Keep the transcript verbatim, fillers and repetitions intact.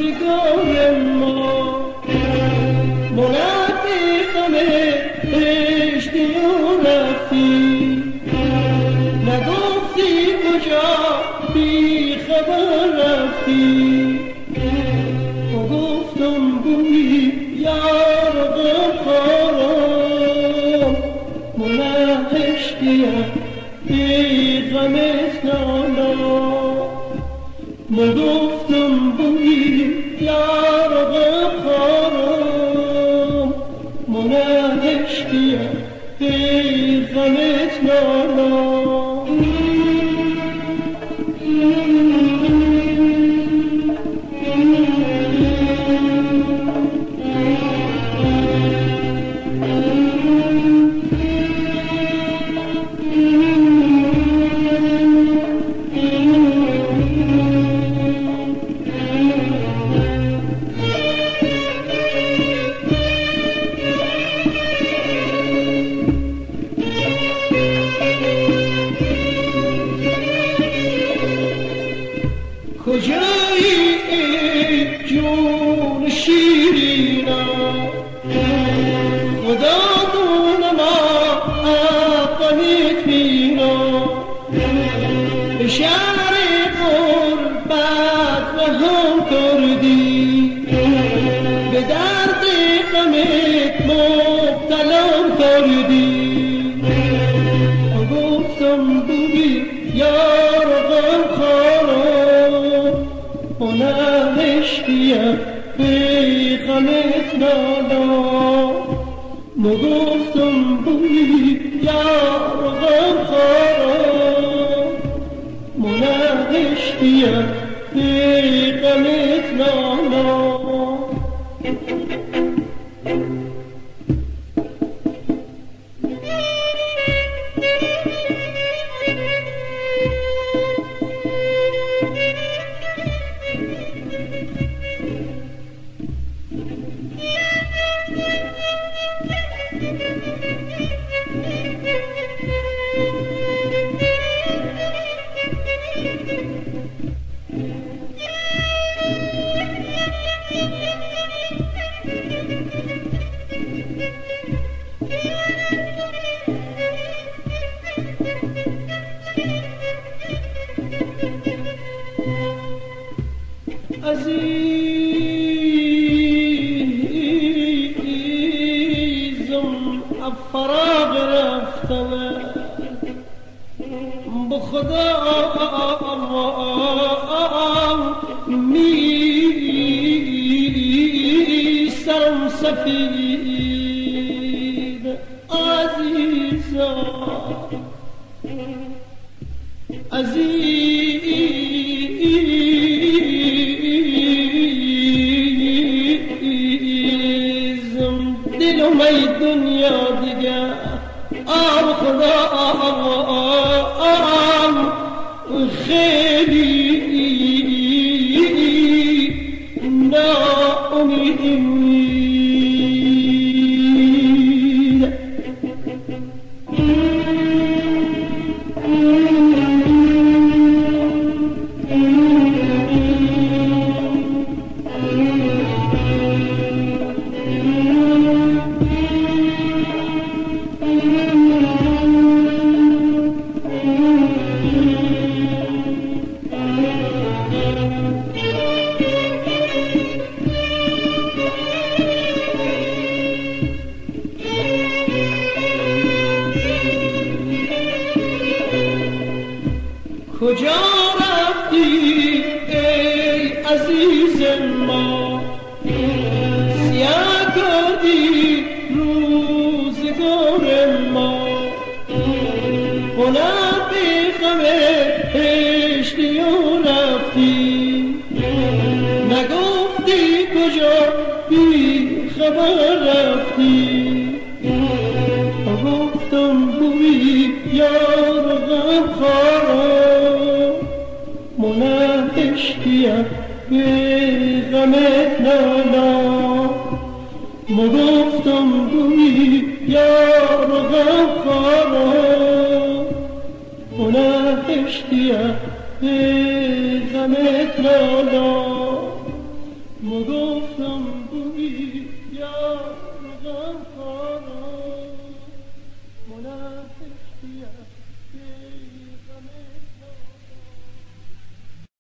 روزگار ما منافقم عشقی و رفتی نگفتی کجا بی خبر رفتی و گفتم بوی یار غمخوارم من عشقیم بی غمت نالا من گفتم بوی یار غمخوارم من عشقیم بی غمت نالا کجایی ای جون شیرینا خدا دونه ما عقلت مینا به شهر غربت رهام کردی به درد غمت مبتلام کردی و گفتم بوی یار غمخوارم من عشقیم بی غمت نالا من گفتم بوی یار غمخوارم من عشقیم بی غمت نالا عزیزم فراغ رفتم بخدا میسرم سفید عزیزم عزیزم دلم ای دنیا دیگه آب خدا آم خیلی ناامیدم کجا رفتی ای عزیز ما سیاه کردی روزگار ما غلام بی غم هشتی و رفتی نگفتی کجا بی خبر رفتی و گفتم بوی یار غمخوارم من عشقیم بی غمت نالا من گفتم بوی یار غمخوارم من عشقیم بی غمت لالا مگفتم بوی یار غمخوارا منافق